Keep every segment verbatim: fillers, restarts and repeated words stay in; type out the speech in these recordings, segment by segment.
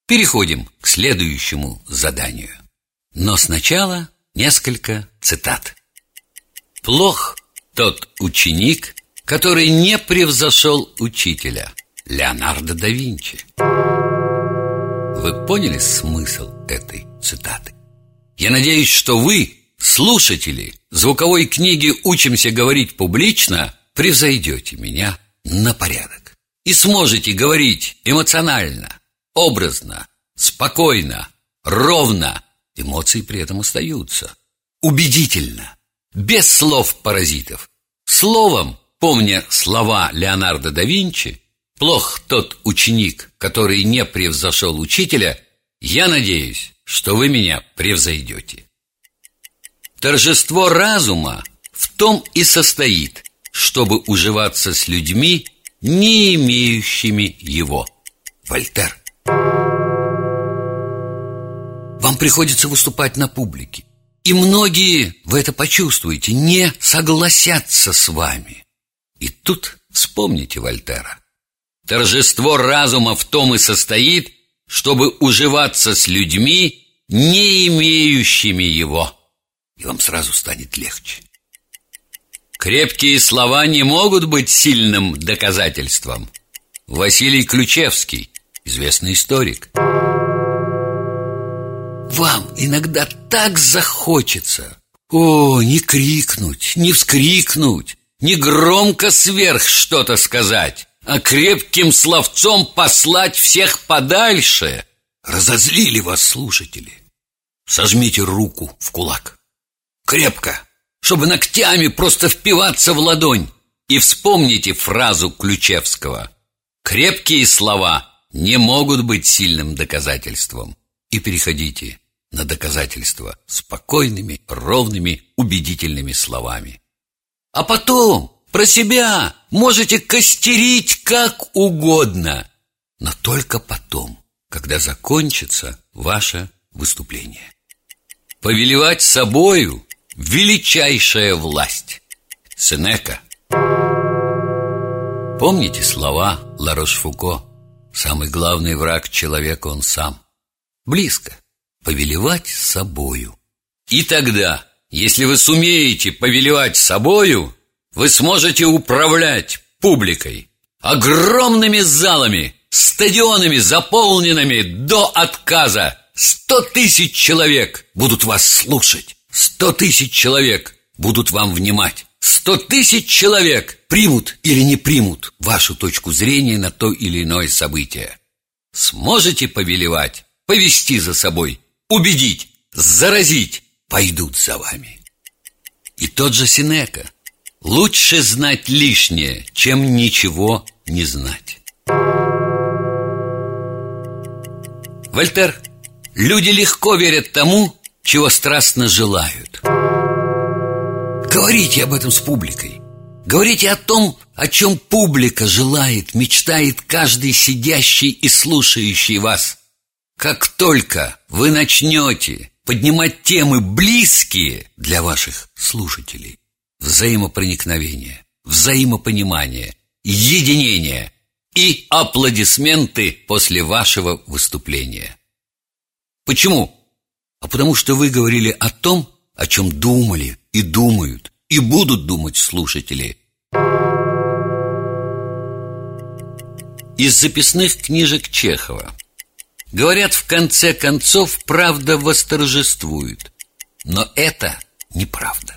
переходим к следующему заданию. Но сначала несколько цитат. Плох тот ученик, который не превзошел учителя. Леонардо да Винчи. Вы поняли смысл этой цитаты? Я надеюсь, что вы, слушатели звуковой книги «Учимся говорить публично», превзойдете меня на порядок и сможете говорить эмоционально, образно, спокойно, ровно. Эмоции при этом остаются. Убедительно, без слов-паразитов. Словом, помня слова Леонардо да Винчи, плох тот ученик, который не превзошел учителя, я надеюсь, что вы меня превзойдете. Торжество разума в том и состоит, чтобы уживаться с людьми, не имеющими его. Вольтер. Вам приходится выступать на публике, и многие, вы это почувствуете, не согласятся с вами. И тут вспомните Вольтера. Торжество разума в том и состоит, чтобы уживаться с людьми, не имеющими его. И вам сразу станет легче. Крепкие слова не могут быть сильным доказательством. Василий Ключевский, известный историк. Вам иногда так захочется, о, не крикнуть, не вскрикнуть, не громко сверх что-то сказать, а крепким словцом послать всех подальше. Разозлили вас слушатели. Сожмите руку в кулак. Крепко, чтобы ногтями просто впиваться в ладонь. И вспомните фразу Ключевского: крепкие слова не могут быть сильным доказательством. И переходите на доказательства спокойными, ровными, убедительными словами. А потом про себя можете костерить как угодно, но только потом, когда закончится ваше выступление. Повелевать собою – величайшая власть. Сенека. Помните слова Ла-Рошфуко? Самый главный враг человека он сам. Близко. Повелевать собою. И тогда, если вы сумеете повелевать собою, вы сможете управлять публикой, огромными залами, стадионами, заполненными до отказа. Сто тысяч человек будут вас слушать. Сто тысяч человек будут вам внимать. Сто тысяч человек примут или не примут вашу точку зрения на то или иное событие. Сможете повелевать, повести за собой, убедить, заразить, пойдут за вами. И тот же Сенека: лучше знать лишнее, чем ничего не знать. Вольтер. Люди легко верят тому, чего страстно желают. Говорите об этом с публикой. Говорите о том, о чем публика желает, мечтает каждый сидящий и слушающий вас. Как только вы начнете поднимать темы, близкие для ваших слушателей, взаимопроникновение, взаимопонимание, единение и аплодисменты после вашего выступления. Почему? А потому что вы говорили о том, о чем думали и думают, и будут думать слушатели. Из записных книжек Чехова. Говорят, в конце концов правда восторжествует. Но это неправда.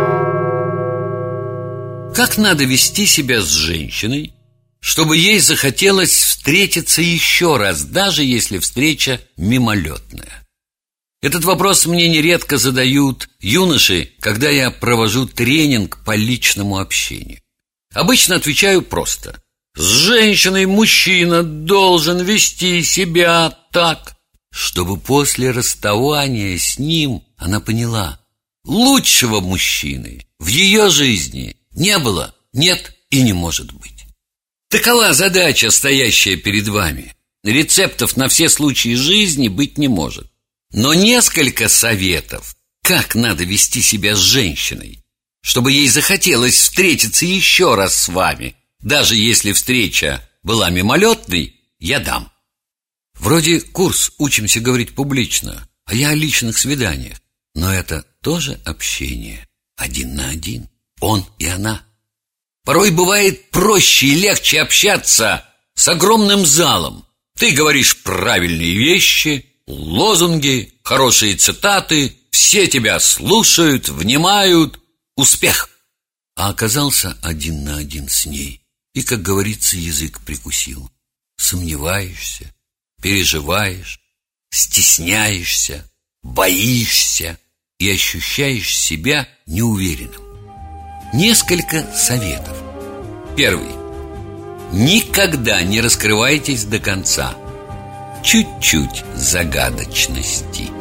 Как надо вести себя с женщиной, чтобы ей захотелось встретиться еще раз, даже если встреча мимолетная? Этот вопрос мне нередко задают юноши, когда я провожу тренинг по личному общению. Обычно отвечаю просто: с женщиной мужчина должен вести себя так, чтобы после расставания с ним она поняла: лучшего мужчины в ее жизни не было, нет и не может быть. Такова задача, стоящая перед вами. Рецептов на все случаи жизни быть не может. Но несколько советов, как надо вести себя с женщиной, чтобы ей захотелось встретиться еще раз с вами, даже если встреча была мимолетной, я дам. Вроде курс «Учимся говорить публично», а я о личных свиданиях. Но это тоже общение, один на один, он и она. Порой бывает проще и легче общаться с огромным залом. Ты говоришь правильные вещи, лозунги, хорошие цитаты, все тебя слушают, внимают. Успех! А оказался один на один с ней и, как говорится, язык прикусил. Сомневаешься, переживаешь, стесняешься, боишься и ощущаешь себя неуверенным. Несколько советов. Первый. Никогда не раскрывайтесь до конца. Чуть-чуть загадочности.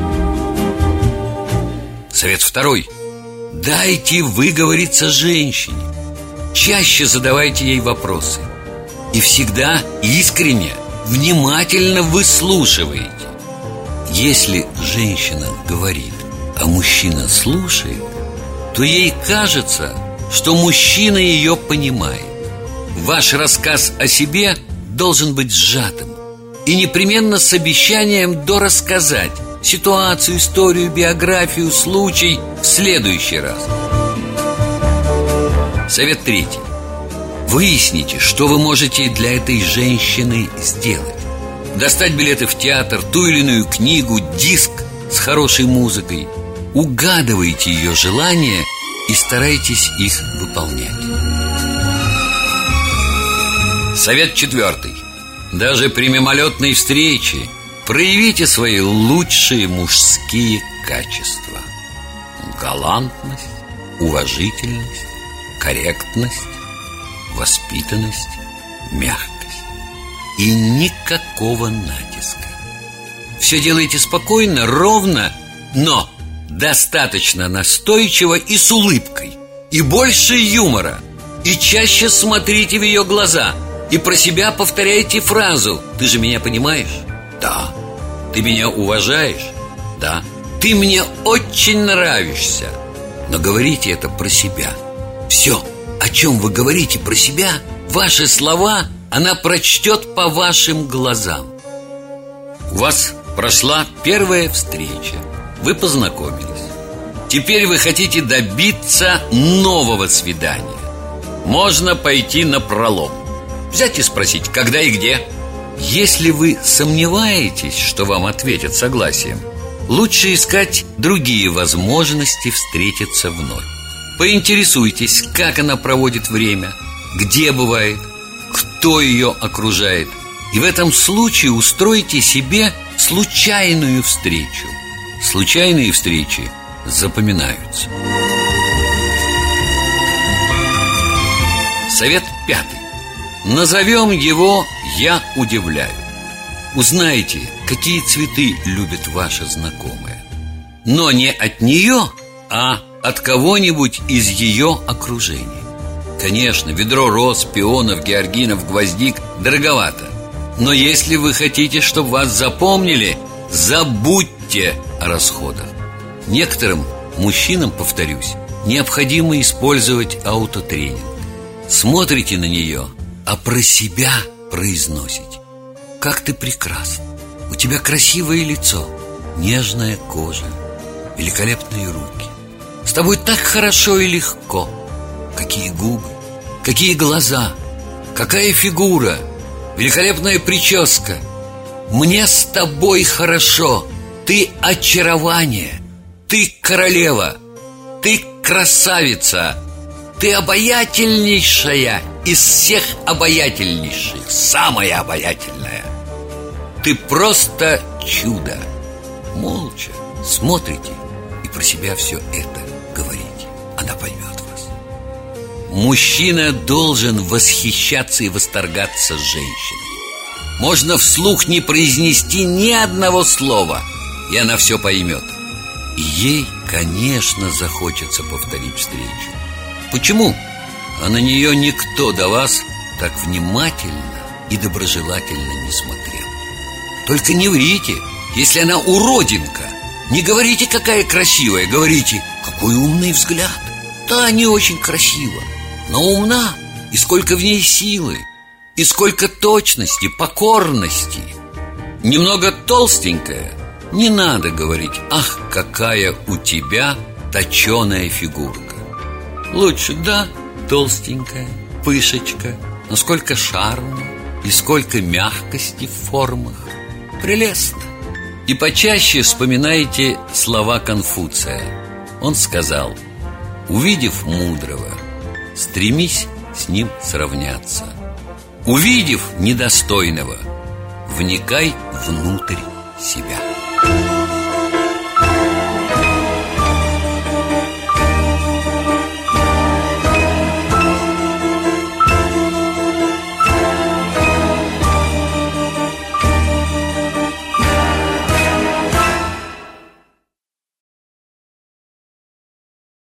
Совет второй. Дайте выговориться женщине. Чаще задавайте ей вопросы. И всегда искренне, внимательно выслушивайте. Если женщина говорит, а мужчина слушает, то ей кажется, что мужчина ее понимает. Ваш рассказ о себе должен быть сжатым и непременно с обещанием дорассказать ситуацию, историю, биографию, случай в следующий раз. Совет третий. Выясните, что вы можете для этой женщины сделать. Достать билеты в театр, ту или иную книгу, диск с хорошей музыкой. Угадывайте ее желания и старайтесь их выполнять. Совет четвертый. Даже при мимолетной встрече проявите свои лучшие мужские качества: галантность, уважительность, корректность, воспитанность, мягкость. И никакого натиска. Все делайте спокойно, ровно, но достаточно настойчиво и с улыбкой. И больше юмора. И чаще смотрите в ее глаза. И про себя повторяйте фразу: «Ты же меня понимаешь?» «Да». «Ты меня уважаешь?» «Да». «Ты мне очень нравишься». Но говорите это про себя. Все, о чем вы говорите про себя, ваши слова она прочтет по вашим глазам. У вас прошла первая встреча. Вы познакомились. Теперь вы хотите добиться нового свидания. Можно пойти напролом. Взять и спросить, когда и где. Если вы сомневаетесь, что вам ответят согласием, лучше искать другие возможности встретиться вновь. Поинтересуйтесь, как она проводит время, где бывает, кто ее окружает. И в этом случае устройте себе случайную встречу. Случайные встречи запоминаются. Совет пятый. Назовем его «Я удивляю». Узнайте, какие цветы любит ваша знакомая. Но не от нее, а от кого-нибудь из ее окружения. Конечно, ведро роз, пионов, георгинов, гвоздик дороговато. Но если вы хотите, чтобы вас запомнили, забудьте о расходах. Некоторым мужчинам, повторюсь, необходимо использовать аутотренинг. Смотрите на нее, а про себя произносите: «Как ты прекрасна! У тебя красивое лицо, нежная кожа, великолепные руки. С тобой так хорошо и легко. Какие губы, какие глаза, какая фигура, великолепная прическа. Мне с тобой хорошо. Ты очарование, ты королева, ты красавица, ты обаятельнейшая из всех обаятельнейших, самая обаятельная. Ты просто чудо». Молча смотрите и про себя все это говорите. Она поймет вас. Мужчина должен восхищаться и восторгаться женщиной. Можно вслух не произнести ни одного слова, и она все поймет. И ей, конечно, захочется повторить встречу. Почему? А на нее никто до вас так внимательно и доброжелательно не смотрел. Только не врите, если она уродинка. Не говорите, какая красивая, говорите: какой умный взгляд. Да, не очень красиво, но умна. И сколько в ней силы, и сколько точности, покорности. немного толстенькая, не надо говорить: ах, какая у тебя точеная фигурка. Лучше: да, толстенькая, пышечка, но сколько шарма и сколько мягкости в формах. Прелестно. И почаще вспоминайте слова Конфуция. Он сказал: увидев мудрого, стремись с ним сравняться. Увидев недостойного, вникай внутрь себя.